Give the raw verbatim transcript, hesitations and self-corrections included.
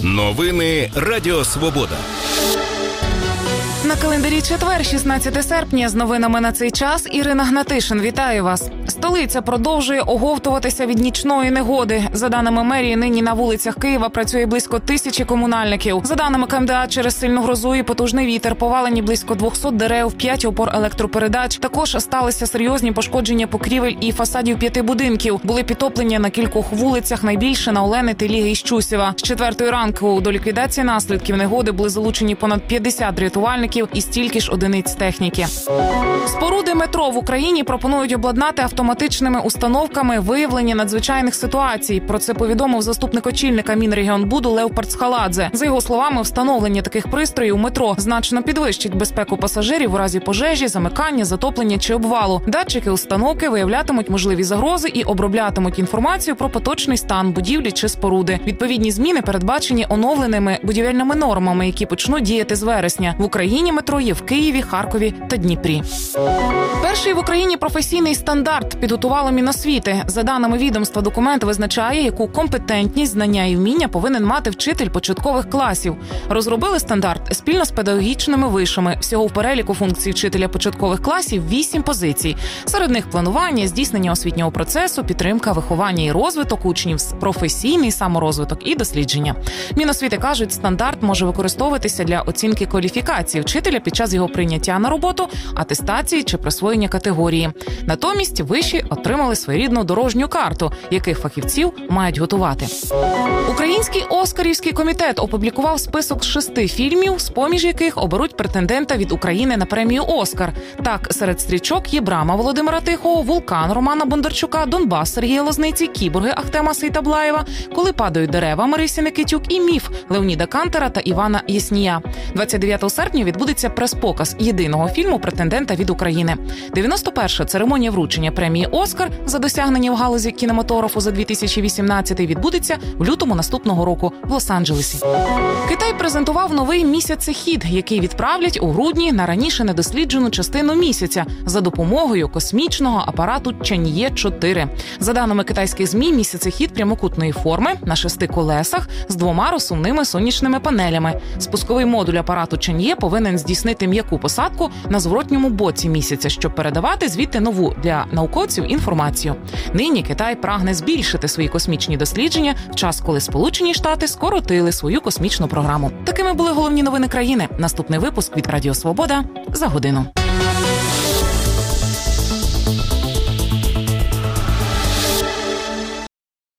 Новини Радіо Свобода. На календарі четвер, шістнадцяте серпня, з новинами на цей час Ірина Гнатишин. Вітаю вас. Столиця продовжує оговтуватися від нічної негоди. За даними мерії, нині на вулицях Києва працює близько тисячі комунальників. За даними КМДА, через сильну грозу і потужний вітер повалені близько двісті дерев, п'ять опор електропередач. Також сталися серйозні пошкодження покрівель і фасадів п'яти будинків. Були підтоплення на кількох вулицях, найбільше на Олени, Теліги і Щусєва. З четвертої ранку до ліквідації наслідків негоди були залучені понад п'ятдесят рятувальників і стільки ж одиниць техніки. Споруди метро в Україні пропонують обладнати автоматичними установками виявлення надзвичайних ситуацій. Про це повідомив заступник очільника Мінрегіонбуду Лев Парцхаладзе. За його словами, встановлення таких пристроїв у метро значно підвищить безпеку пасажирів у разі пожежі, замикання, затоплення чи обвалу. Датчики установки виявлятимуть можливі загрози і оброблятимуть інформацію про поточний стан будівлі чи споруди. Відповідні зміни передбачені оновленими будівельними нормами, які почнуть діяти з вересня. В Україні метро є в Києві, Харкові та Дніпрі. Перший в Україні професійний стандарт підготувало Міносвіти. За даними відомства, документ визначає, яку компетентність, знання і вміння повинен мати вчитель початкових класів. Розробили стандарт спільно з педагогічними вишами. Всього в переліку функцій вчителя початкових класів вісім позицій. Серед них планування, здійснення освітнього процесу, підтримка, виховання і розвиток учнів, професійний саморозвиток і дослідження. Міносвіти кажуть, стандарт може використовуватися для оцінки кваліфікації вчителя під час його прийняття на роботу, атестації чи присвоєння категорії. Натомість виші отримали своєрідну дорожню карту, яких фахівців мають готувати. Український Оскарівський комітет опублікував список шести фільмів, з-поміж яких оберуть претендента від України на премію «Оскар». Так, серед стрічок є «Брама» Володимира Тихого, «Вулкан» Романа Бондарчука, «Донбас» Сергія Лозниці, «Кіборги» Ахтема Сейтаблаєва, «Коли падають дерева» Марисі Никитюк і «Міф» Леоніда Кантера та Івана Яснія. двадцять дев'ятого серпня відбудеться прес-показ єдиного фільму претендента від України. дев'яносто перша церемонія вручення премії «Оскар» за досягнення в галузі кінематографу за дві тисячі вісімнадцятий відбудеться в лютому наступного року в Лос-Анджелесі. Китай презентував новий місяцехід, який відправлять у грудні на раніше недосліджену частину місяця за допомогою космічного апарату Чаньє чотири. За даними китайських ЗМІ, місяцехід прямокутної форми на шести колесах з двома розсувними сонячними панелями. Спусковий модуль апарату Чаньє повинен здійснити м'яку посадку на зворотньому боці місяця, щоб передавати звідти нову для науковців інформацію. Нині Китай прагне збільшити свої космічні дослідження в час, коли Сполучені Штати скоротили свою космічну програму. Такими були головні новини країни. Наступний випуск від Радіо Свобода за годину.